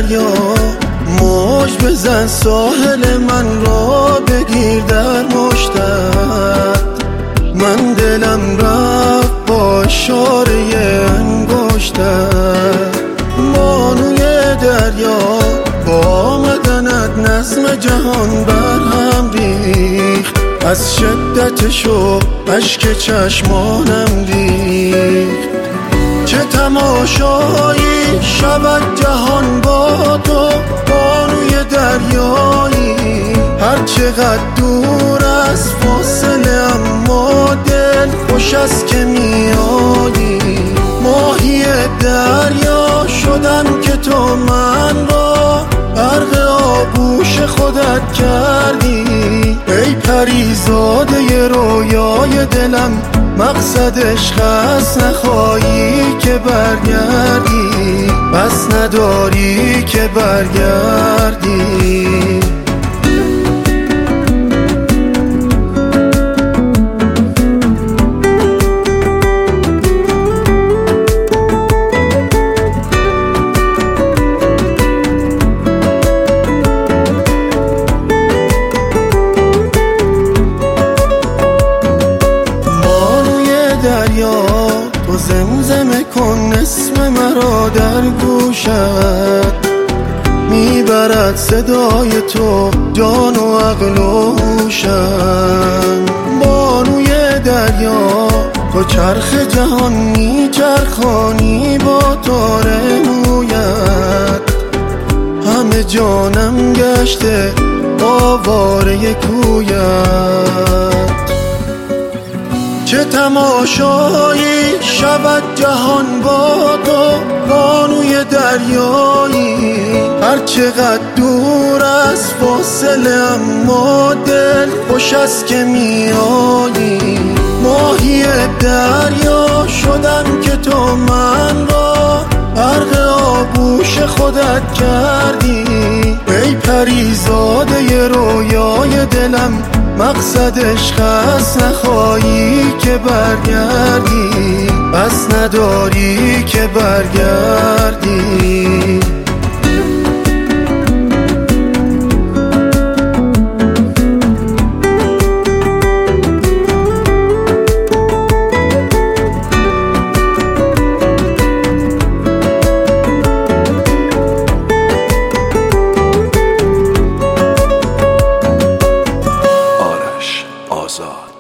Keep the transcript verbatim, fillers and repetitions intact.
دریا موج بزن، ساحل من را بگیر در مشتت. من دلم رفت با اشاره انگشتت. بانوی دریا با آمدنت نظم جهان برهم ریخت. از شدتش و اشک چشمانم ریخت. چه تماشایی شود جهان با تو، بانوی دریایی. هر چقدر دور از فاصله اما دل خوش است که میایی. ماهی دریا شدم که تو من را غرق آغوش خودت کردی. ای پریزاده رویای دلم، مقصد عشق است نخواهی که برگردی، بس نداری که برگردی. دریا تو زمزمه کن اسم مرا در گوشت. میبرد صدای تو جان و عقل و هوشم. بانوی دریا تو چرخ جهان میچرخانی با تار مویت. همه جانم گشته آواره کویت. چه تماشایی شود جهان با تو، بانوی دریایی. هر چقدر دور از فاصله اما دل خوش است که میایی. ماهی دریا شدم که تو من را غرق آغوش خودت کردی. ای پریزاده رویای دلم، مقصد عشق است نخواهی که برگردی، بس نداری که برگردی. آزاد.